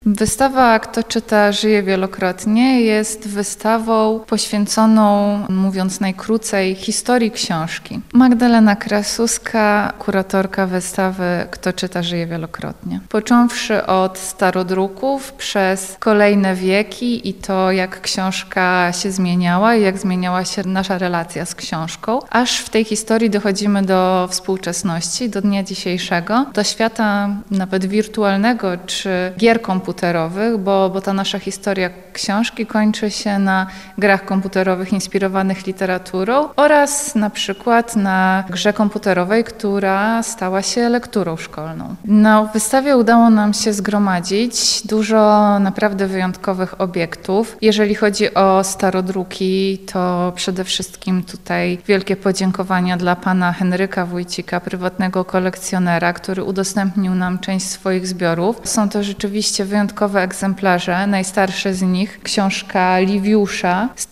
Wystawa Kto czyta, żyje wielokrotnie jest wystawą poświęconą, mówiąc najkrócej, historii książki. Magdalena Krasuska, kuratorka wystawy Kto czyta, żyje wielokrotnie. Począwszy od starodruków przez kolejne wieki i to, jak książka się zmieniała i jak zmieniała się nasza relacja z książką, aż w tej historii dochodzimy do współczesności, do dnia dzisiejszego, do świata nawet wirtualnego czy gier komputerowych, bo ta nasza historia książki kończy się na grach komputerowych inspirowanych literaturą oraz na przykład na grze komputerowej, która stała się lekturą szkolną. Na wystawie udało nam się zgromadzić dużo naprawdę wyjątkowych obiektów. Jeżeli chodzi o starodruki, to przede wszystkim tutaj wielkie podziękowania dla pana Henryka Wójcika, prywatnego kolekcjonera, który udostępnił nam część swoich zbiorów. Są to rzeczywiście wyjątkowe egzemplarze. Najstarszy z nich, książka Liwiusza z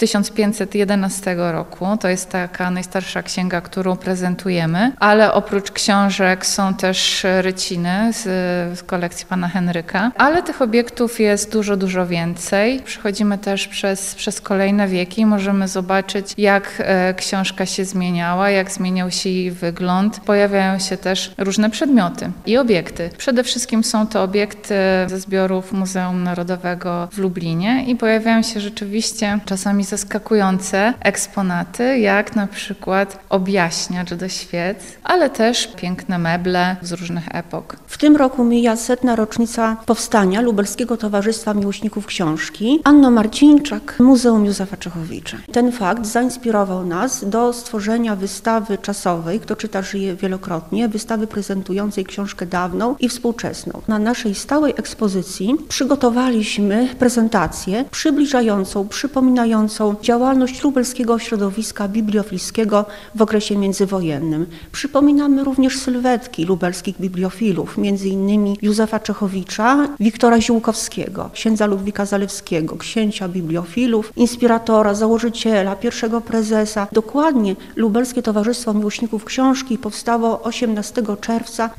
1511 roku. To jest taka najstarsza księga, którą prezentujemy, ale oprócz książek są też ryciny z kolekcji pana Henryka, ale tych obiektów jest dużo więcej. Przechodzimy też przez kolejne wieki i możemy zobaczyć, jak książka się zmieniała, jak zmieniał się jej wygląd. Pojawiają się też różne przedmioty i obiekty. Przede wszystkim są to obiekty ze zbiorów Muzeum Narodowego w Lublinie i pojawiają się rzeczywiście czasami zaskakujące eksponaty, jak na przykład objaśniacz do świec, ale też piękne meble z różnych epok. W tym roku mija 100. rocznica powstania Lubelskiego Towarzystwa Miłośników Książki. Anno Marcińczak, Muzeum Józefa Czechowicza. Ten fakt zainspirował nas do stworzenia wystawy czasowej, Kto czyta, żyje wielokrotnie, wystawy prezentującej książkę dawną i współczesną. Na naszej stałej ekspozycji przygotowaliśmy prezentację przybliżającą, przypominającą działalność lubelskiego środowiska bibliofilskiego w okresie międzywojennym. Przypominamy również sylwetki lubelskich bibliofilów, m.in. Józefa Czechowicza, Wiktora Ziółkowskiego, księdza Ludwika Zalewskiego, księcia bibliofilów, inspiratora, założyciela, pierwszego prezesa. Dokładnie Lubelskie Towarzystwo Miłośników Książki powstało 18 czerwca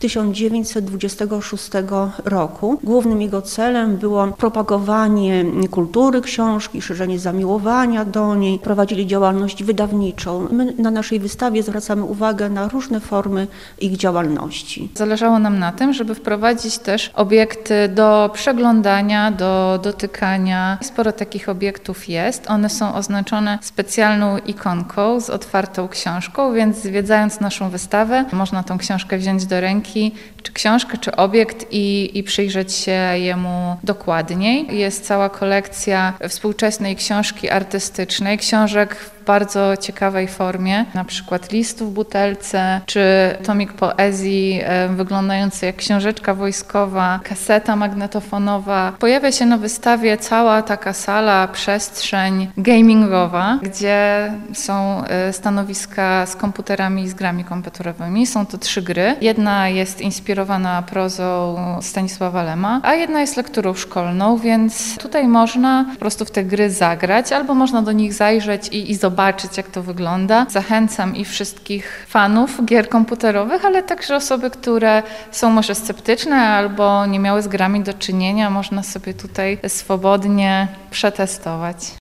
1926 roku. Głównym jego celem było propagowanie kultury książki, szerzenie zamiłowania do niej. Prowadzili działalność wydawniczą. My na naszej wystawie zwracamy uwagę na różne formy ich działalności. Zależało nam na tym, żeby wprowadzić też obiekty do przeglądania, do dotykania. Sporo takich obiektów jest. One są oznaczone specjalną ikonką z otwartą książką, więc zwiedzając naszą wystawę, można tą książkę wziąć do ręki, czy książkę, czy obiekt i przyjrzeć się jemu dokładniej. Jest cała kolekcja współczesnej książki artystycznej, książek w bardzo ciekawej formie, na przykład list w butelce, czy tomik poezji wyglądający jak książeczka wojskowa, kaseta magnetofonowa. Pojawia się na wystawie cała taka sala, przestrzeń gamingowa, gdzie są stanowiska z komputerami i z grami komputerowymi. Są to 3 gry. Jedna jest inspirowana prozą Stanisława Lema, a jedna jest lekturą szkolną, więc tutaj można po prostu w te gry zagrać, albo można do nich zajrzeć i zobaczyć, jak to wygląda. Zachęcam i wszystkich fanów gier komputerowych, ale także osoby, które są może sceptyczne albo nie miały z grami do czynienia, można sobie tutaj swobodnie przetestować.